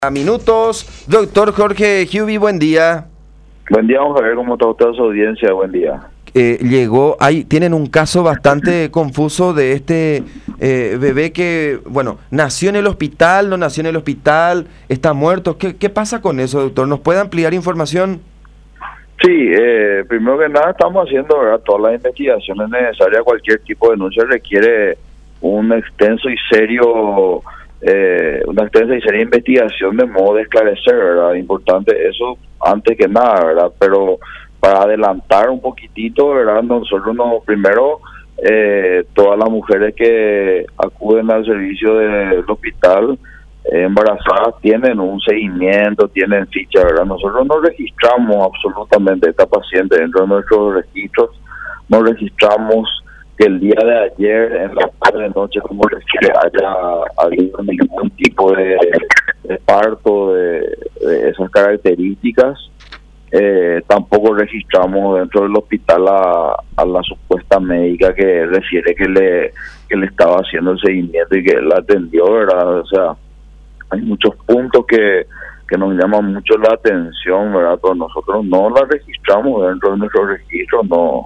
A minutos, doctor Jorge Huby, buen día. Buen día, vamos a ver cómo está toda su audiencia, buen día. Tienen un caso bastante confuso de este bebé que, bueno, nació en el hospital, no nació en el hospital, está muerto. ¿Qué pasa con eso, doctor? ¿Nos puede ampliar información? Sí, primero que nada estamos haciendo, ¿verdad?, todas las investigaciones necesarias. Cualquier tipo de denuncia requiere un extenso y serio, una extensa y seria investigación de modo de esclarecer, ¿verdad? Importante eso antes que nada, ¿verdad? Pero para adelantar un poquitito, ¿verdad? Nosotros primero, todas las mujeres que acuden al servicio del hospital embarazadas tienen un seguimiento, tienen ficha, ¿verdad? Nosotros no registramos absolutamente a esta paciente dentro de nuestros registros, no registramos que el día de ayer, en la tarde, noche, como refiere, haya habido ningún tipo de parto de esas características. Tampoco registramos dentro del hospital a la supuesta médica que refiere que le estaba haciendo el seguimiento y que la atendió, ¿verdad? O sea, hay muchos puntos que nos llaman mucho la atención, ¿verdad? Pero nosotros no la registramos dentro de nuestros registros,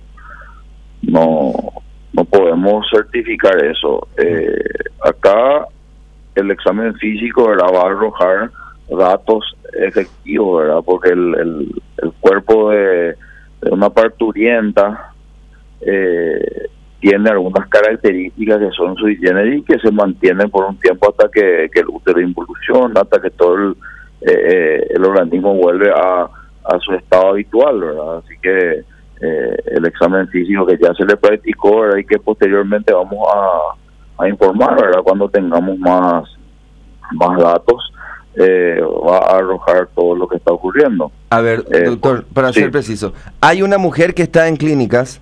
no podemos certificar eso. Acá el examen físico, ¿verdad?, va a arrojar datos efectivos, ¿verdad? Porque el cuerpo de una parturienta tiene algunas características que son sui generis y que se mantienen por un tiempo hasta que el útero involuciona, hasta que todo el organismo vuelve a su estado habitual, ¿verdad? Así que el examen físico que ya se le practicó, ¿verdad?, y que posteriormente vamos a informar, ¿verdad?, cuando tengamos más datos, va a arrojar todo lo que está ocurriendo. A ver, doctor, para ser preciso, ¿hay una mujer que está en clínicas?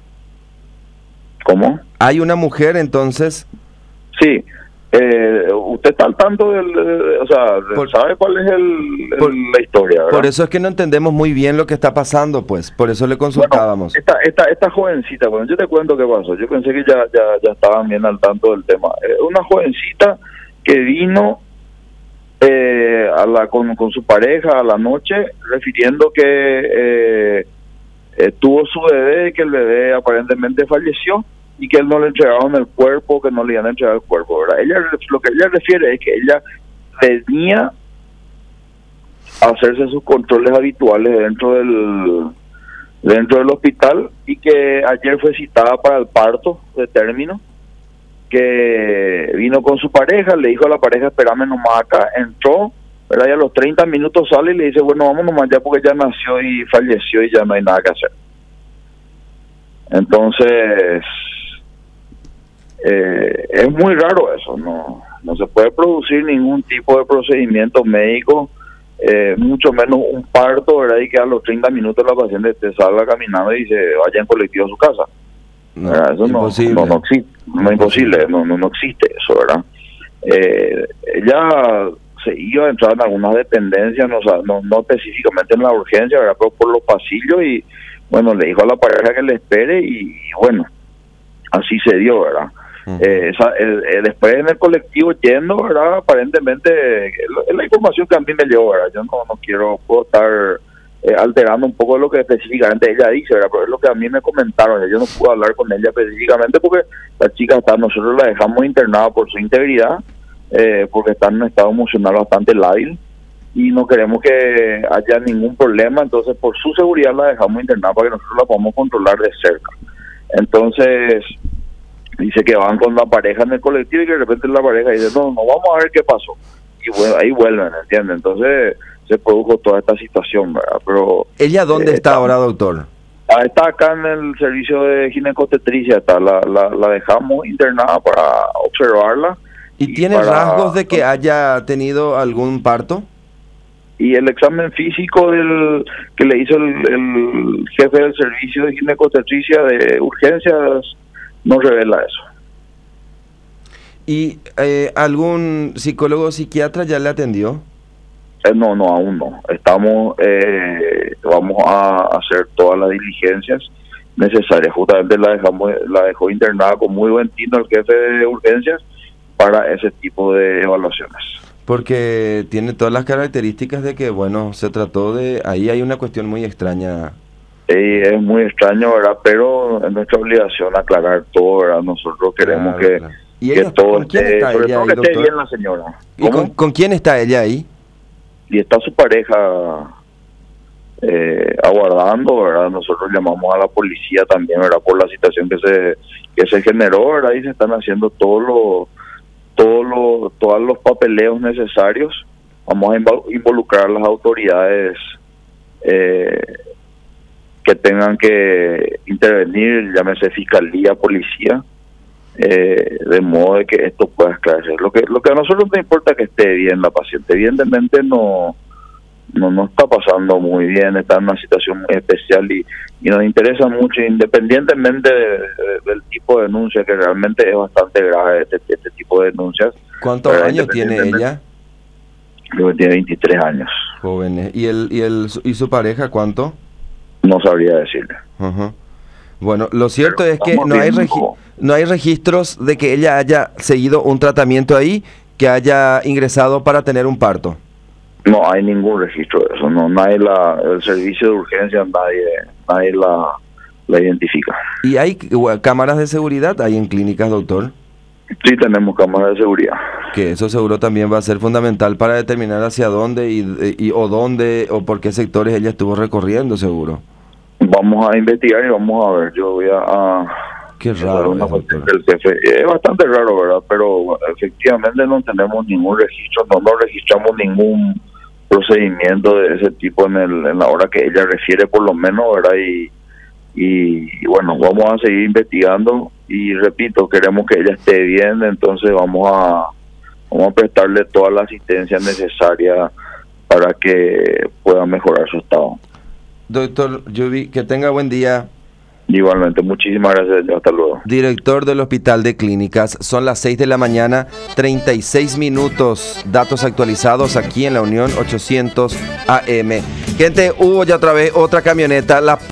¿Cómo? ¿Hay una mujer entonces? Sí. Usted está al tanto ¿sabe cuál es la historia, verdad? Por eso es que no entendemos muy bien lo que está pasando, pues, por eso le consultábamos. Bueno, esta jovencita, bueno, yo te cuento qué pasó. Yo pensé que ya estaban bien al tanto del tema. Una jovencita que vino con su pareja a la noche, refiriendo que tuvo su bebé, que el bebé aparentemente falleció y que él no le entregaron el cuerpo, que no le iban a entregar el cuerpo, ¿verdad? Lo que ella refiere es que ella venía a hacerse sus controles habituales dentro del hospital y que ayer fue citada para el parto de término, que vino con su pareja, le dijo a la pareja, espérame nomás acá, entró, ¿verdad? Y a los 30 minutos sale y le dice, bueno, vamos nomás ya porque ya nació y falleció y ya no hay nada que hacer. Entonces, es muy raro eso, no se puede producir ningún tipo de procedimiento médico, mucho menos un parto, ¿verdad? Y que a los 30 minutos la paciente te salga caminando y se vaya en colectivo a su casa. No, eso no existe, no existe eso, ¿verdad? Ella se iba a entrar en algunas dependencias, no específicamente en la urgencia, ¿verdad?, pero por los pasillos, y bueno, le dijo a la pareja que le espere y bueno, así se dio, ¿verdad? Después en el colectivo yendo, ¿verdad?, aparentemente es la información que a mí me llegó, ¿verdad? Yo puedo estar alterando un poco lo que específicamente ella dice, ¿verdad? Pero es lo que a mí me comentaron. Yo no pude hablar con ella específicamente porque la chica nosotros la dejamos internada por su integridad, porque está en un estado emocional bastante lábil y no queremos que haya ningún problema. Entonces, por su seguridad la dejamos internada para que nosotros la podamos controlar de cerca. Entonces, dice que van con la pareja en el colectivo y que de repente la pareja dice, no, vamos a ver qué pasó. Y bueno, ahí vuelven, ¿entiendes? Entonces se produjo toda esta situación, ¿verdad? Pero ¿ella dónde está ahora, doctor? Está acá en el servicio de ginecostetricia, la dejamos internada para observarla. ¿Y tiene rasgos de que haya tenido algún parto? Y el examen físico que le hizo el jefe del servicio de ginecostetricia de urgencias no revela eso. ¿Y algún psicólogo o psiquiatra ya le atendió? No, aún no. Vamos a hacer todas las diligencias necesarias. Justamente la dejó internada con muy buen tino el jefe de urgencias para ese tipo de evaluaciones. Porque tiene todas las características de que, bueno, se trató de... Ahí hay una cuestión muy extraña. Es muy extraño, ¿verdad? Pero es nuestra obligación aclarar todo, ¿verdad? Nosotros queremos Claro. ¿Y que ella, todo con quién esté, está sobre ella todo ahí, que esté doctor? bien la señora. ¿Y con quién está ella ahí? Y está su pareja aguardando, ¿verdad? Nosotros llamamos a la policía también, ¿verdad? Por la situación que se generó, ¿verdad? Y se están haciendo todos los papeleos necesarios. Vamos a involucrar a las autoridades que tengan que intervenir, llámese fiscalía, policía, de modo de que esto pueda esclarecer. Lo que a nosotros nos importa es que esté bien la paciente. Evidentemente no está pasando muy bien, está en una situación muy especial y nos interesa mucho, independientemente del tipo de denuncia, que realmente es bastante grave este tipo de denuncias. ¿Cuántos años tiene ella? Creo que tiene 23 años. Jóvenes. ¿Y su pareja cuánto? No sabría decirle. Uh-huh. Bueno, lo cierto es que Estamos no hay registros de que ella haya seguido un tratamiento ahí, que haya ingresado para tener un parto. No hay ningún registro de eso. No hay el servicio de urgencia, nadie la identifica. ¿Y hay cámaras de seguridad ahí en clínicas, doctor? Sí, tenemos cámaras de seguridad. Que eso seguro también va a ser fundamental para determinar hacia dónde o dónde o por qué sectores ella estuvo recorriendo, seguro. Vamos a investigar y vamos a ver. Yo voy a qué raro una cuestión del jefe. Es bastante raro, ¿verdad? Pero efectivamente no tenemos ningún registro, no registramos ningún procedimiento de ese tipo en la hora que ella refiere, por lo menos, ¿verdad? Y bueno, vamos a seguir investigando y repito, queremos que ella esté bien, entonces vamos a prestarle toda la asistencia necesaria para que pueda mejorar su estado. Doctor Yubi, que tenga buen día. Igualmente, muchísimas gracias, hasta luego. Director del Hospital de Clínicas, son las 6 de la mañana, 36 minutos, datos actualizados aquí en la Unión 800 AM. Gente, hubo ya otra vez otra camioneta, la